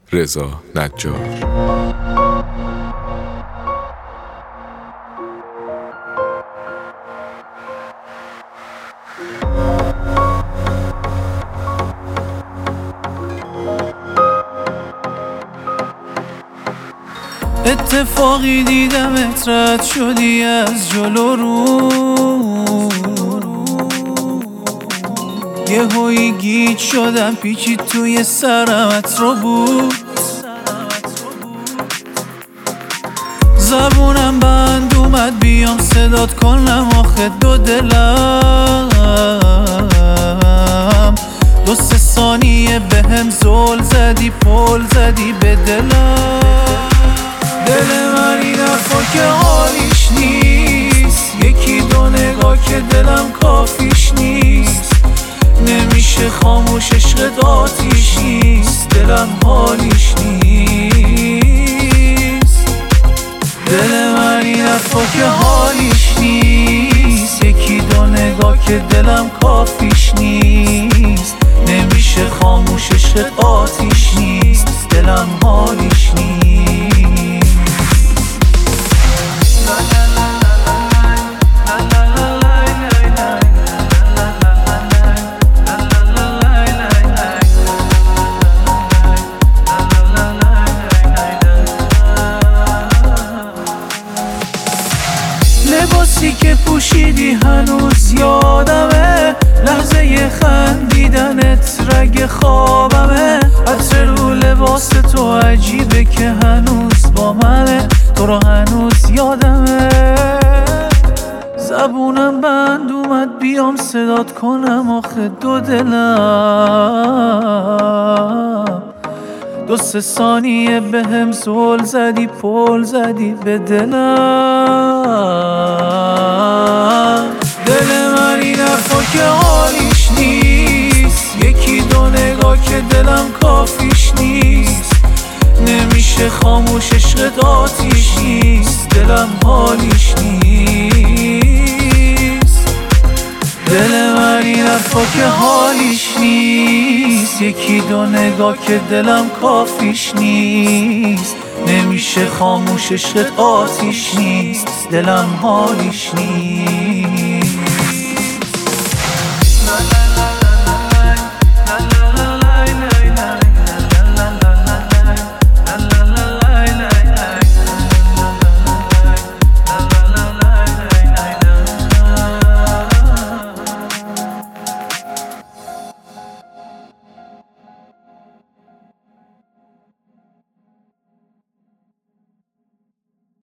رضا نجار. اتفاقی دیدمت رد شدی از جلو رو، یهویی گیج شدم پیچید توی سرمت رو بود. زبونم بند اومد بیام صدات کنم آخه دو دلم، 2-3 ثانیه بهم زل زدی پل زدی به دلم. دل من این حرفا که حالیش نیست، 1-2 نگاه که دلم کافیش نیست، نمیشه خاموش عشقت آتیش نیست، دلم حالیش نیست. دل من این حرفا که حالیش نیست، 1-2 نگاه که دلم کافیش نیست، نمیشه خاموش عشقت آتیش نیست، دلم حالیش نیست. لباسی که پوشیدی هنوز یادمه، لحظه خندیدنت رگ خوابمه، عطر رو لباس تو عجیبه که هنوز با منه، تو رو هنوز یادمه. زبونم بند اومد بیام صدات کنم آخه دو دلم، 2-3 ثانیه بهم زل زدی پل زدی به دلم. دل من این حرفا که حالیش نیست، 1-2 نگاه که دلم کافیش نیست، نمیشه خاموش عشقت آتیش نیست، دلم حالیش نیست. دل من این حرفا که حالیش نیست، 1-2 نگاه که دلم کافیش نیست، نمیشه خاموش عشقت آتیش نیست، دلم حالیش نیست.